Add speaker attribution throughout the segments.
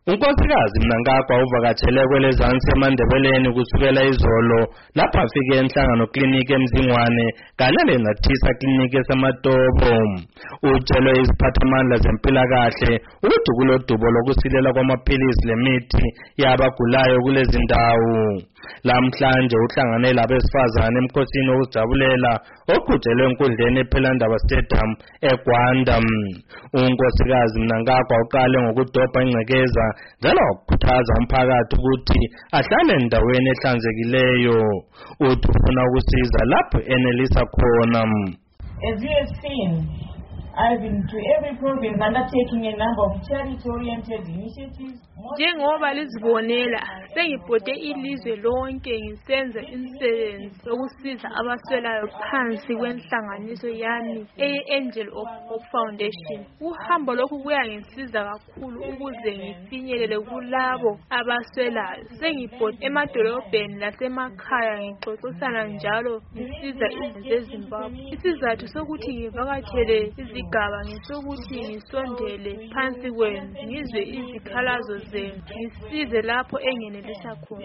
Speaker 1: Unkosikazi Mnangagwa uvakatshele kwelezansi eMandebeleni kusukela izolo lapha afike enhlangano kliniki eMzingwane kanele nathisa kliniki eseMatobo. Utshelo iziphathamandla zempilakahle ukuthi kulodubo lokusilela kwamaphilisi lemithi yabagulayo kulezi ndawo. Lamhlanje uhlangane labesifazane emkhosini wokujabulela oqhutshelwe enkundleni ePhelandaba Stadium eGwanda. Unkosikazi Mnangagwa uqale ngokudobha ingcekeza njalo wakhuthaza umphakathi ukuthi ahlale endaweni ehlanzekileyo. Uthi ufuna ukusiza lapho enelisa khona.
Speaker 2: As you have seen, I've been to every province undertaking a number of charity-oriented initiatives.
Speaker 3: Njengoba lizibonela sengibhode ilizwe lonke ngisenza imisebenzi yokusiza abaswelayo phansi kwenhlanganiso yami Angel of Hope Foundation. Uhambo lokhu kuyangisiza kakhulu ukuze ngifinyelele kulabo abaswelayo. Sengibhode emadolobheni lasemakhaya ngixoxisana njalo ngisiza izizwe eZimbabwe. Isizathu sokuthi ngivakatshele izigaba ngesokuthi ngisondele phansi kwenu ngizwe izikhalazo ngisize lapho engenelisa khona.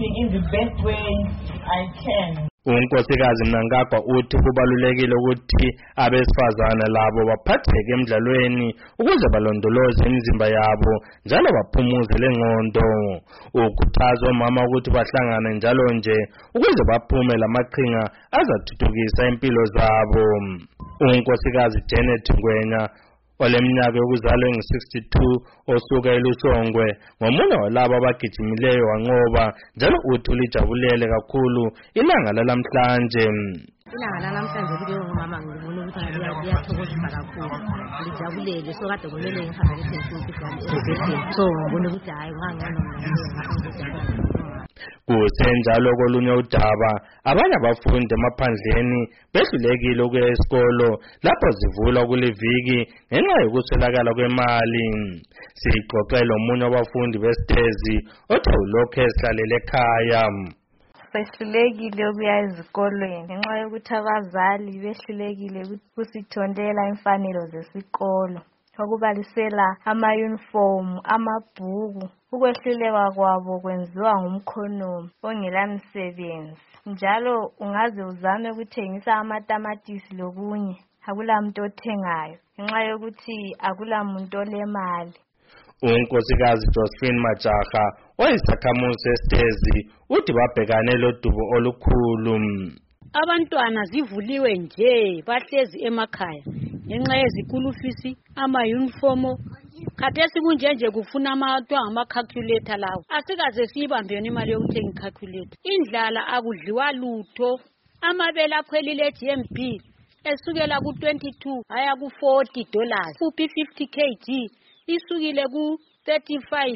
Speaker 1: Unkosikazi Mnangagwa uthi kubalulekile ukuthi abesifazane labo baphatheke emidlalweni ukuze balondoloze imizimba yabo njalo baphumuze lengqondo. Ukhuthaza omama ukuthi bahlangane njalo nje ukuze baphume lamaqhinga azathuthukisa impilo zabo. Unkosikazi Janet Ngwenya oleminyaka yokuzalwa engu-62 osuka eLusongwe ngomunye walabo abagijimileyo wanqoba njalo uthi ulijabulele kakhulu ilanga lalamhlanje.
Speaker 4: Ilanga lalamhlanje kuleyo ngumama ngibona ukuthi liyathokozisa kakhulu lijabulele so kade kumele ngihambe esibhedlela so ngibona ukuthi hayi ngangcono
Speaker 1: Kusenjalo kolunye udaba abanye abafundi emaphandleni behlulekile ukuya esikolo lapho zivula kuleviki ngenxa yokuswelakala kwemali. Sixoxele omunye wabafundi beSitezi othi ulokhu esihlalele ekhaya.
Speaker 5: Sehlulekile ukuya ezikolweni ngenxa yokuthi abazali behlulekile ukusithondela imfanelo zesikolo okubalisela ama-uniform, amabhuku. Ukwehluleka kwabo kwenziwa ngumkhonomi ongelamisebenzi. Njalo ungaze uzame ukuthengisa amatamatisi lokunye akulamuntu othengayo ngenxa yokuthi akulamuntu olemali.
Speaker 1: Unkosikazi Josephine Majaha oyisakhamuzi seSitezi uthi babhekane lodubo olukhulu.
Speaker 6: Abantwana zivuliwe nje bahlezi emakhaya ngenxa yezikulufisi ama-uniform. Khathesi kunjenje kufuna ama-calculator lawo. Asikaze siyibambeni imali yokuthenga i-calculator. Indlala akudliwa lutho. Amabele akhwelile GMB esukela ku-22 haya ku-$40. Kuphi 50 kg isukile ku-35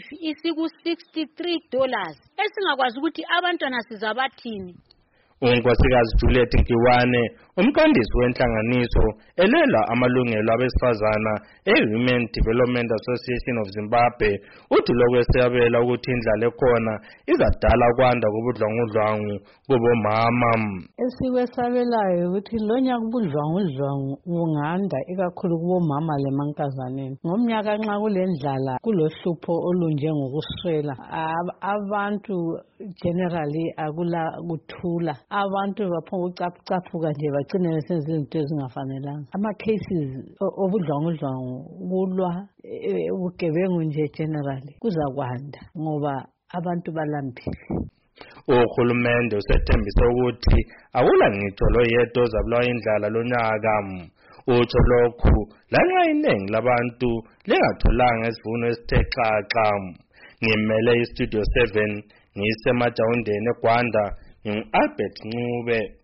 Speaker 6: isiku-$63. Esingakwazi ukuthi abantwana sizabathini.
Speaker 1: Unkosikazi Juliet Nkiwane umqondisi wenhlanganiso elela amalungelo abesifazana eWomen Development Association of Zimbabwe uthi lokwesabela ukuthi indlala ekhona izadala kwanda kubudlwangudlwangu kubomama.
Speaker 7: Esikwesabelayo ukuthi lonya kubudlwangudlwangu bunganda ikakhulu kubomama lemankazaneni. Ngomnyaka nxa kulendlala kulohlupho olunjengokuswela abantu generally akula kuthula. Abantu baphonga ucaphuka nje bagcine besenza izinto ezingafanelanga. Ama-cases obudlwangudlwangu kulwa ubugebengu nje generally kuzakwanda ngoba abantu balambile.
Speaker 1: Uhulumende usethembise ukuthi akula ngitsho loyedwa ozabulawa indlala lonyaka. Utsho lokhu lanxa iningi labantu lingatholanga isivuno esithe xaxa. Ngimele iStudio 7 ngisemajawundeni eGwanda. Albert Ncube.